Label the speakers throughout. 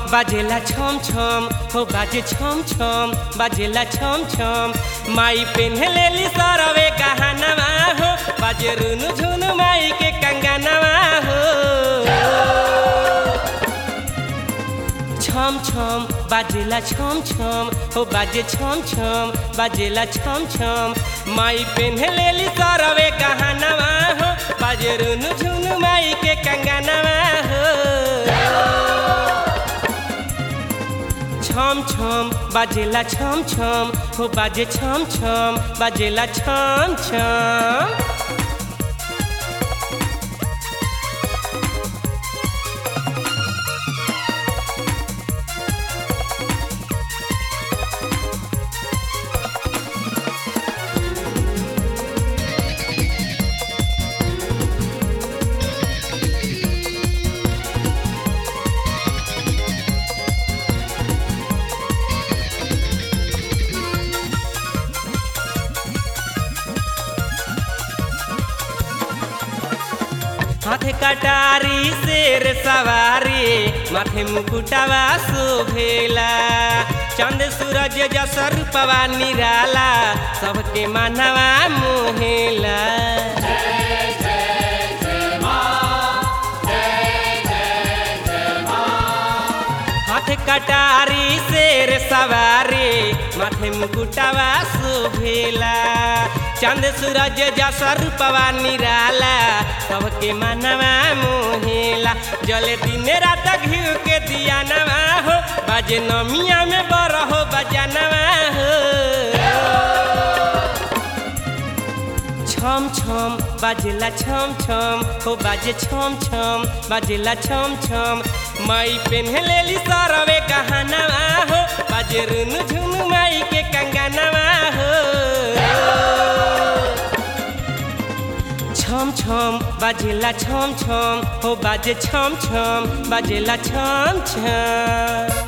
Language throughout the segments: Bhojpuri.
Speaker 1: बाजेला छम छम हो बाजे छम छम बाजेला छम छम माई पेन्हलेली सरवे गहनवा हो बाजे रुनु झुनु माई के कंगनवा हो छम छम बाजेला छम छम हो बाजे छम छम बाजेला छम छम माई पेन्हलेली सरवे गहनवा हो बाजे रुनु झुनु माई के कंगनवा हो छम छम बाजेला छम छम हो बाजे छम छम बाजेला छम छम। हाथे कटारी शेर सवारी माथे मुकुटवा शोभेला चंद सूरज जसा रूपवा निराला सबके मनवा मोहेला। हाथे कटारी शेर सवारी माथे मुकुटवा शोभेला चंद सूरज जसा रूपवा निराला सबके मनवा मोहेला जले दिन रात घिउ के दिया नवा हो बाजे नमिया में बरहो बजानवा हो छम छम बाजेला छम छम हो बाजे छम छम बाजेला छम छम माई पेन्हलेली सरवे गहनवा हो बाजे रुनु झुनु माई के कंगनवा हो छम छम बाजेला छम छम हो बाजे छम छम बाजेला छम छम।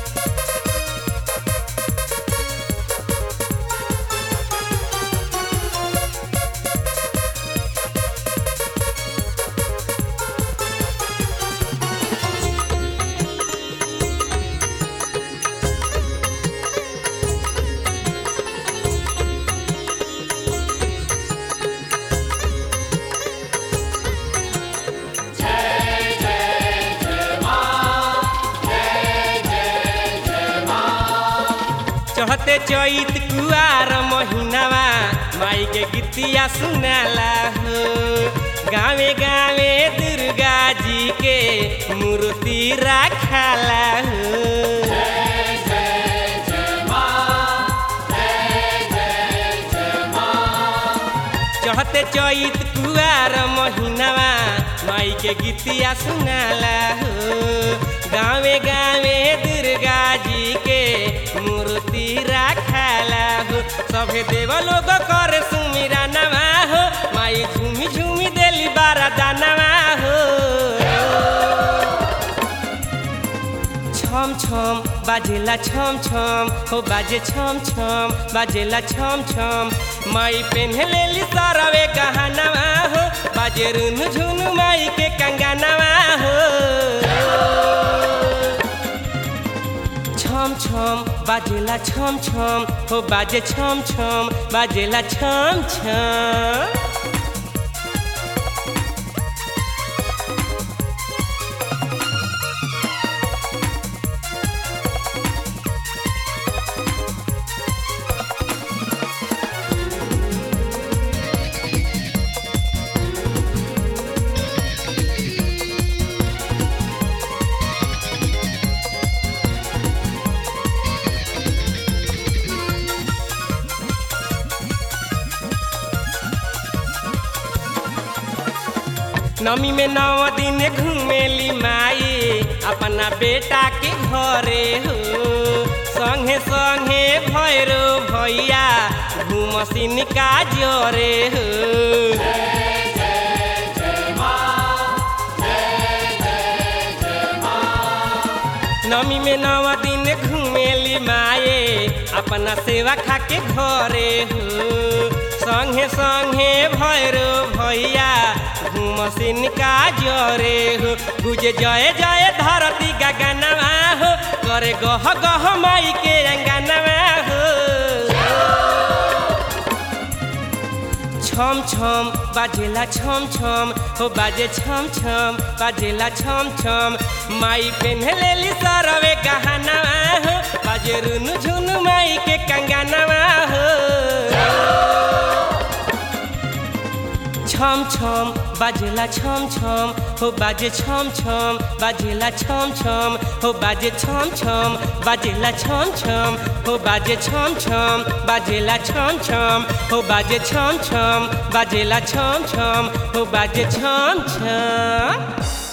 Speaker 1: चहते चैत कुआर महीनावा माई के गीतिया सुनाला हो गावे गावे दुर्गा जी के मूर्ति रखाला हो चहते चैत कुआर महीनावा माई के गीतिया सुनाला हो गावे गावे दुर्गा जी के मूर्ति रखाला हो सभे देव लोग कर सुमिरा नवा हो माई झूमी झूमी देली बारदानवा हो छम छम बाजेला छम छम हो बाजे छम छम बाजेला छम छम माई पेन्हलेली सरवे गहनवा हो बाजे रुनु झुनु माई के कंगनवा हो छम छम बाजेला छम छम हो बाजे छम छम बाजेला छम छम। नमी में 9 दिन घूमेली माई अपना बेटा के घरे हो संगे संगे भैरो भैया घूमसिन का जोरे हो नमी में 9 दिन घूमेली माए अपना सेवा खा के घरे हो संगे संगे भैरो भैया घूम मशीन का जोरे हो गुजे जय जय धरती गगनवा हो करे गह गह माई के अंगनवा हो छम छम बाजेला छम छम हो बाजे छम छम बाजेला छम छम माई पेन्हलेली सरवे गहनवा हो बाजे रुनु झुनु माई के कंगनवा हो छम छम बाजेला छम छम हो बाजे छम छम बाजेला छम छम हो बाजे छम छम बाजेला छम छम हो बाजे छम छम बाजेला छम छम हो बाजे छम छम बाजेला छम छम हो बाजे छम छम